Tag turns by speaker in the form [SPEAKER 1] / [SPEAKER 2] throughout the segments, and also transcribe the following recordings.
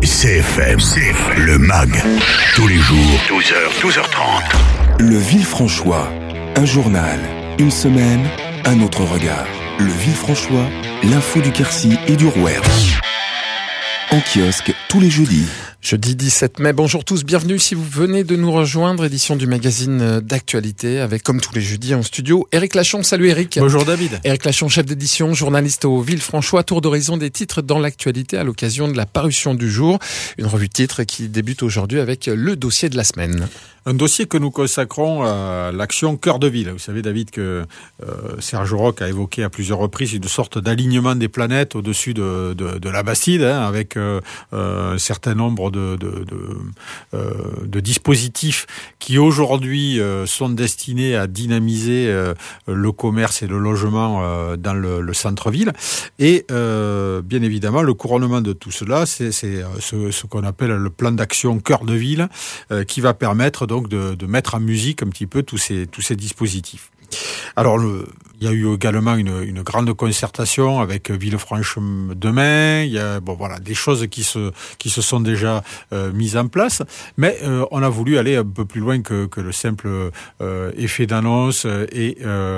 [SPEAKER 1] CFM, le MAG, tous les jours, 12h, 12h30.
[SPEAKER 2] Le Villefranchois, un journal, une semaine, un autre regard. Le Villefranchois, l'info du Quercy et du Rouergue. En kiosque tous les jeudis.
[SPEAKER 3] Jeudi 17 mai, bonjour tous, bienvenue si vous venez de nous rejoindre, édition du magazine d'actualité avec, comme tous les jeudis en studio, Éric Lachon. Salut Éric.
[SPEAKER 4] Bonjour David.
[SPEAKER 3] Éric Lachon, chef d'édition, journaliste au Villefranchois, tour d'horizon des titres dans l'actualité à l'occasion de la parution du jour. Une revue de titres qui débute aujourd'hui avec le dossier de la semaine.
[SPEAKER 4] Un dossier que nous consacrons à l'action Cœur de Ville. Vous savez David que Serge Roch a évoqué à plusieurs reprises une sorte d'alignement des planètes au-dessus de la Bastide, avec un certain nombre de dispositifs qui aujourd'hui sont destinés à dynamiser le commerce et le logement dans le centre-ville. Et bien évidemment, le couronnement de tout cela, c'est ce qu'on appelle le plan d'action Cœur de Ville, qui va permettre donc de mettre en musique un petit peu tous ces dispositifs. Alors, il y a eu également une grande concertation avec Villefranche demain. Il y a des choses qui se sont déjà mises en place, mais on a voulu aller un peu plus loin que le simple effet d'annonce et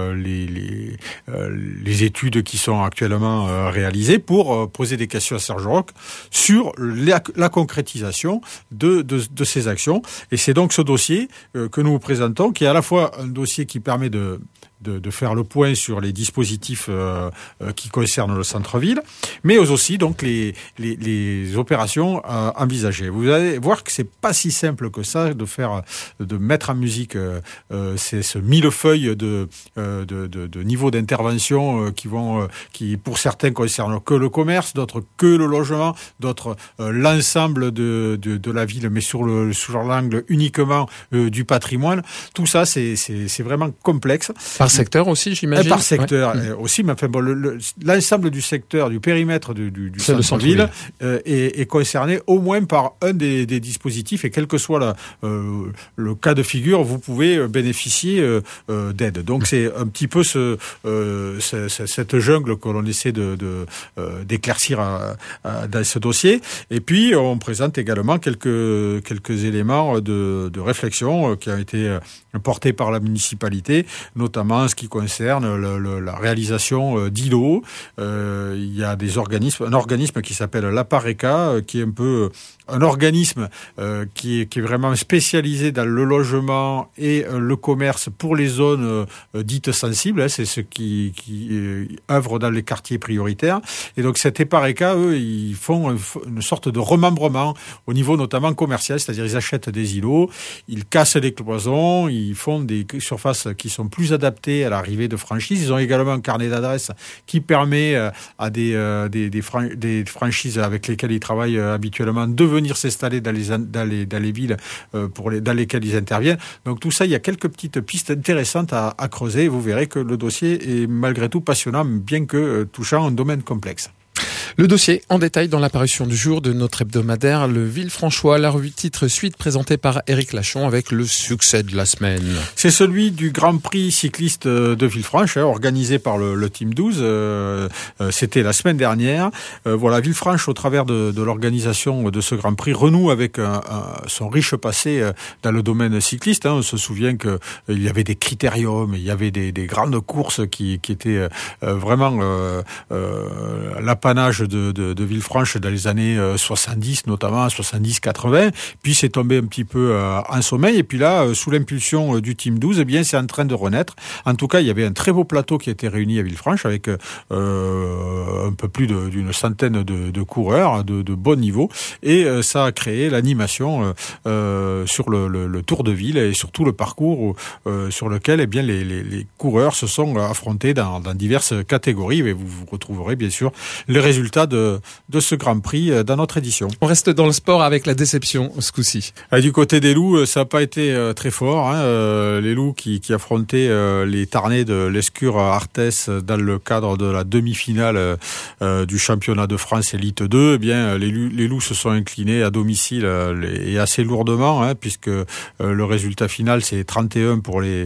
[SPEAKER 4] les études qui sont actuellement réalisées pour poser des questions à Serge Roch sur la concrétisation de ces actions. Et c'est donc ce dossier que nous vous présentons, qui est à la fois un dossier qui permet de faire le point sur les dispositifs qui concernent le centre-ville, mais aussi donc les opérations envisagées. Vous allez voir que c'est pas si simple que ça de mettre en musique ce millefeuille de niveaux d'intervention qui pour certains concernent que le commerce, d'autres que le logement, d'autres l'ensemble de la ville, mais sur l'angle uniquement du patrimoine. Tout ça c'est vraiment complexe.
[SPEAKER 3] Par secteur aussi, j'imagine.
[SPEAKER 4] Par secteur aussi, mais enfin l'ensemble du secteur, du périmètre du centre-ville est concerné au moins par un des dispositifs, et quel que soit le cas de figure, vous pouvez bénéficier d'aide. Donc c'est un petit peu cette jungle que l'on essaie d'éclaircir dans ce dossier. Et puis on présente également quelques éléments de réflexion qui ont été portés par la municipalité, notamment en ce qui concerne la réalisation d'îlots. Il y a un organisme qui s'appelle l'APARECA, qui est un peu un organisme qui est vraiment spécialisé dans le logement et le commerce pour les zones dites sensibles. C'est ceux qui œuvrent dans les quartiers prioritaires. Et donc cet APARECA, eux, ils font une sorte de remembrement au niveau notamment commercial, c'est-à-dire ils achètent des îlots, ils cassent les cloisons, ils font des surfaces qui sont plus adaptées à l'arrivée de franchises. Ils ont également un carnet d'adresses qui permet à des franchises avec lesquelles ils travaillent habituellement de venir s'installer dans les villes dans lesquelles ils interviennent. Donc tout ça, il y a quelques petites pistes intéressantes à creuser. Vous verrez que le dossier est malgré tout passionnant, bien que touchant un domaine complexe.
[SPEAKER 3] Le dossier en détail dans la parution du jour de notre hebdomadaire Le Villefranchois, la revue titre suite présentée par Éric Lachon avec le succès de la semaine.
[SPEAKER 4] C'est celui du Grand Prix cycliste de Villefranche, organisé par le Team 12. C'était la semaine dernière. Villefranche, au travers de l'organisation de ce Grand Prix, renoue avec son riche passé dans le domaine cycliste. On se souvient qu'il y avait des critériums, il y avait des grandes courses qui étaient vraiment l'apanage de Villefranche dans les années 70, notamment 70-80, puis c'est tombé un petit peu en sommeil, et puis là, sous l'impulsion du Team 12, eh bien, c'est en train de renaître. En tout cas, il y avait un très beau plateau qui a été réuni à Villefranche avec un peu plus d'une centaine de coureurs de bon niveau, et ça a créé l'animation sur le Tour de Ville et sur tout le parcours sur lequel eh bien, les coureurs se sont affrontés dans diverses catégories, et vous retrouverez bien sûr les résultats de ce Grand Prix dans notre édition.
[SPEAKER 3] On reste dans le sport avec la déception ce coup-ci.
[SPEAKER 4] Du côté des loups, ça n'a pas été très fort. Les loups qui affrontaient les Tarnais de l'Escure Arthès dans le cadre de la demi-finale du championnat de France Élite 2, eh bien, les loups se sont inclinés à domicile et assez lourdement, puisque le résultat final c'est 31 pour les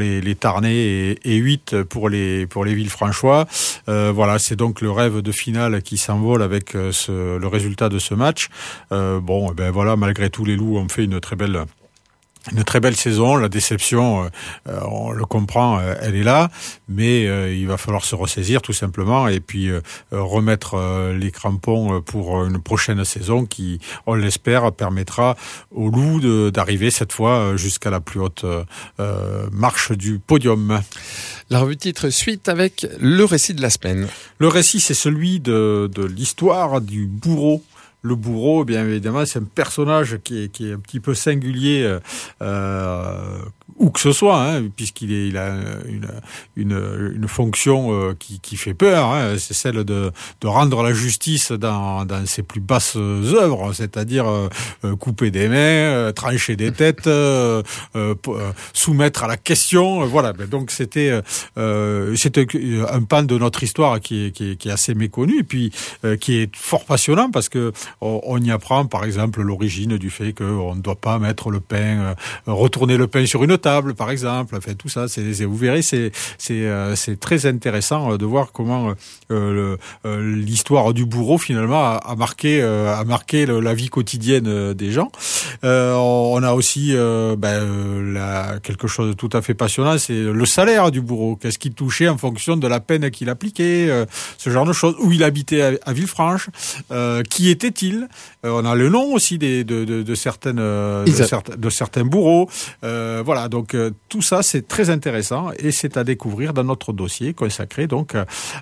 [SPEAKER 4] Tarnais et 8 pour les Villefranchois. C'est donc le rêve de finale moral qui s'envole avec le résultat de ce match. Voilà, malgré tout, les Loups ont fait une très belle saison. La déception, on le comprend, elle est là, mais il va falloir se ressaisir tout simplement et puis remettre les crampons pour une prochaine saison qui, on l'espère, permettra aux Loups d'arriver cette fois jusqu'à la plus haute marche du podium.
[SPEAKER 3] La revue titre suite avec le récit de la semaine.
[SPEAKER 4] Le récit, c'est celui de l'histoire du bourreau. Le bourreau, bien évidemment, c'est un personnage qui est un petit peu singulier, où que ce soit, hein, puisqu'il a une fonction qui fait peur, hein, c'est celle de rendre la justice dans ses plus basses œuvres, c'est-à-dire couper des mains, trancher des têtes, soumettre à la question, voilà. Donc c'était un pan de notre histoire qui est assez méconnu, et puis qui est fort passionnant parce que on y apprend, par exemple, l'origine du fait qu'on ne doit pas mettre le pain, retourner le pain sur une table, par exemple. Enfin, tout ça, vous verrez, c'est très intéressant de voir comment l'histoire du bourreau finalement a marqué la vie quotidienne des gens. On a aussi quelque chose de tout à fait passionnant, c'est le salaire du bourreau. Qu'est-ce qu'il touchait en fonction de la peine qu'il appliquait, ce genre de choses. Où il habitait à Villefranche, qui était-il? On a le nom aussi de certains bourreaux. Voilà, donc tout ça c'est très intéressant et c'est à découvrir dans notre dossier consacré donc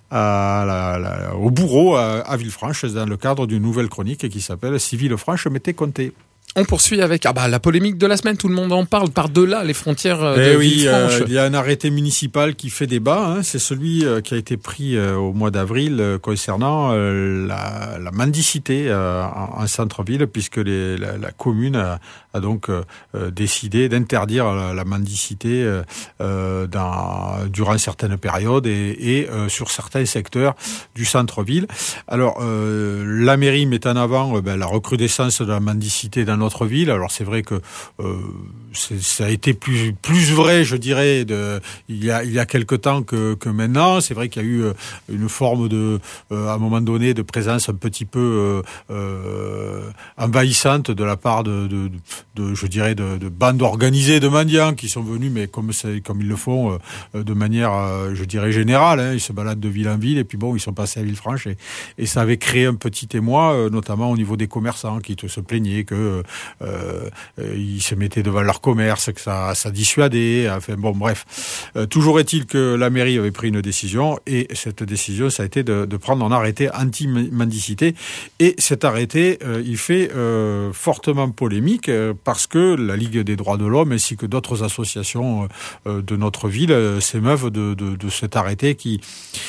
[SPEAKER 4] au bourreau à Villefranche dans le cadre d'une nouvelle chronique qui s'appelle Si Villefranche m'était compté.
[SPEAKER 3] On poursuit avec la polémique de la semaine, tout le monde en parle, par-delà les frontières de Villefranche.
[SPEAKER 4] Il y a un arrêté municipal qui fait débat, hein, c'est celui qui a été pris au mois d'avril concernant la mendicité en centre-ville, puisque la commune a donc décidé d'interdire la mendicité durant certaines périodes et sur certains secteurs du centre-ville. Alors, la mairie met en avant la recrudescence de la mendicité dans notre ville. Alors c'est vrai que ça a été plus vrai, je dirais, il y a quelque temps que maintenant. C'est vrai qu'il y a eu une forme à un moment donné de présence un petit peu envahissante de la part de bandes organisées de mendiants qui sont venus, mais comme ils le font de manière, je dirais, générale. Hein, ils se baladent de ville en ville et puis bon, ils sont passés à Villefranche et ça avait créé un petit émoi, notamment au niveau des commerçants qui se plaignaient que ils se mettaient devant leur commerce, que ça dissuadait. Enfin bon, bref. Toujours est-il que la mairie avait pris une décision et cette décision, ça a été de prendre un arrêté anti-mendicité. Et cet arrêté, il fait fortement polémique parce que la Ligue des droits de l'homme ainsi que d'autres associations de notre ville s'émeuvent de cet arrêté qui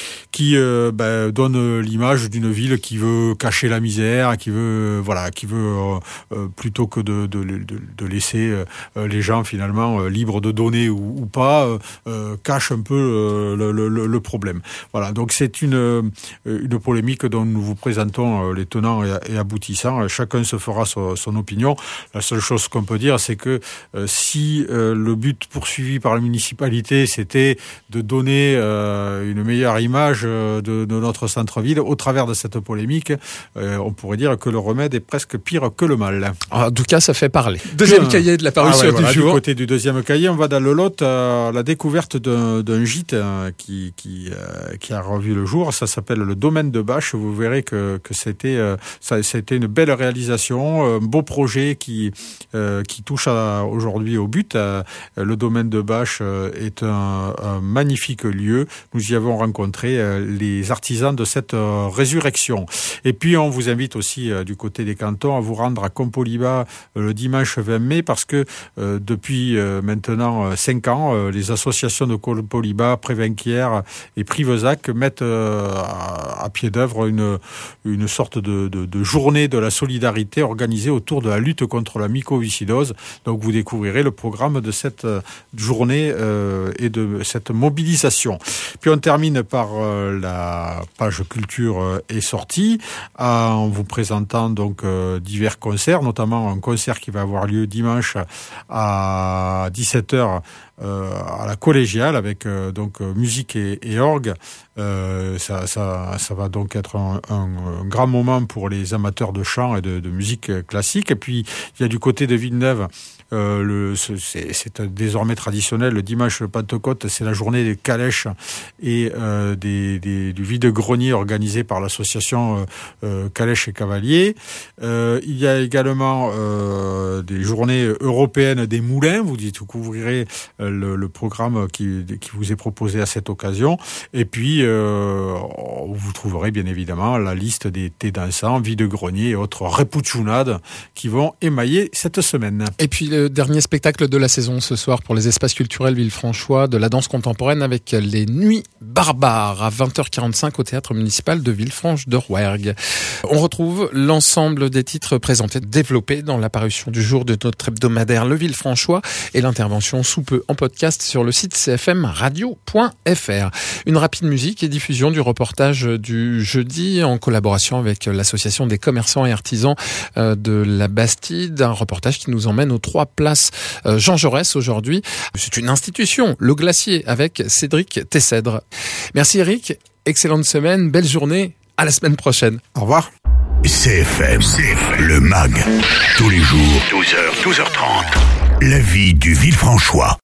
[SPEAKER 4] donne l'image d'une ville qui veut cacher la misère, qui veut plutôt que de laisser les gens finalement libres de donner ou pas, cache un peu le problème. Voilà, donc c'est une polémique dont nous vous présentons les tenants et aboutissants. Chacun se fera son opinion. La seule chose qu'on peut dire, c'est que si le but poursuivi par la municipalité, c'était de donner une meilleure image de notre centre-ville, au travers de cette polémique, on pourrait dire que le remède est presque pire que le mal.
[SPEAKER 3] En tout cas, ça fait parler. Deuxième cahier de la parution du jour.
[SPEAKER 4] Du côté du deuxième cahier, on va dans le Lot à la découverte d'un gîte qui a revu le jour. Ça s'appelle le Domaine de Bâche. Vous verrez que ça a été une belle réalisation, un beau projet qui touche aujourd'hui au but. Le Domaine de Bâche est un magnifique lieu. Nous y avons rencontré les artisans de cette résurrection. Et puis on vous invite aussi du côté des cantons à vous rendre à Compoliba le dimanche 20 mai parce que depuis maintenant 5 ans, les associations de Compoliba, Prévenquières et Privezac mettent à pied d'œuvre une sorte de journée de la solidarité organisée autour de la lutte contre la mycoviscidose. Donc vous découvrirez le programme de cette journée et de cette mobilisation. Puis on termine par la page culture et sortie en vous présentant donc divers concerts, notamment un concert qui va avoir lieu dimanche à 17h à la collégiale avec donc musique et orgue. Ça va donc être un grand moment pour les amateurs de chant et de musique classique. Et puis il y a du côté de Villeneuve, c'est désormais traditionnel. Le dimanche Pentecôte, c'est la journée des calèches et du vide-grenier organisé par l'association Calèches et Cavaliers. Il y a également des journées européennes des moulins. Vous découvrirez le programme qui vous est proposé à cette occasion. Et puis vous trouverez bien évidemment la liste des thés dansants, vide-grenier et autres repouchounades qui vont émailler cette semaine.
[SPEAKER 3] Et puis le dernier spectacle de la saison ce soir pour les espaces culturels Villefranchois, de la danse contemporaine avec les Nuits Barbares à 20h45 au théâtre municipal de Villefranche-de-Rouergue. On retrouve l'ensemble des titres présentés, développés dans la parution du jour de notre hebdomadaire Le Villefranchois et l'intervention sous peu en podcast sur le site cfmradio.fr. Une rapide musique et diffusion du reportage du jeudi en collaboration avec l'association des commerçants et artisans de la Bastide, un reportage qui nous emmène aux 3 places Jean Jaurès aujourd'hui. C'est une institution, le Glacier, avec Cédric Tessèdre. Merci Eric, excellente semaine, belle journée, à la semaine prochaine.
[SPEAKER 4] Au revoir.
[SPEAKER 1] CFM, le MAG, tous les jours, 12h, 12h30, la vie du Villefranchois.